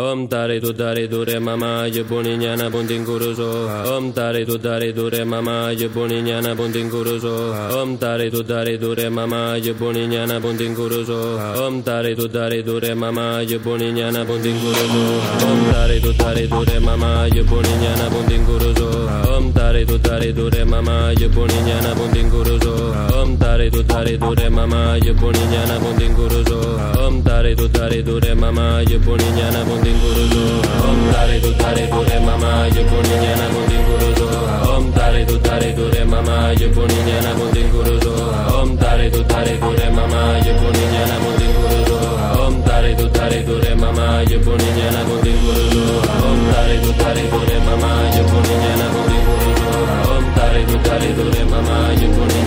Om tare tu tare tu re mama je puni nyana bunting kuruso. Om tare tu re mama je puni nyana bunting kuruso. Om tare tu re mama je puni nyana bunting kuruso. Om tare tu re mama je puni nyana bunting kuruso. Om tare tu re mama je puni nyana bunting kuruso. Om tare tu re mama je puni nyana bunting kuruso. Om tare tu re mama je puni nyana bunting kuruso. Om tare tu re mama je puni nyana bunting kuruso. Om tare tu re mama je puni nyana bunting kuruso. Om tare tu re mama je puni nyana bunting kuruso. Om tare tu re mama je puni nyana bunting kuruso. Om tare tu re mama je puni nyana bunting kuruso. Om tare tu re mama je puni nyana bunting kuruso. Om tare tu re mama je puni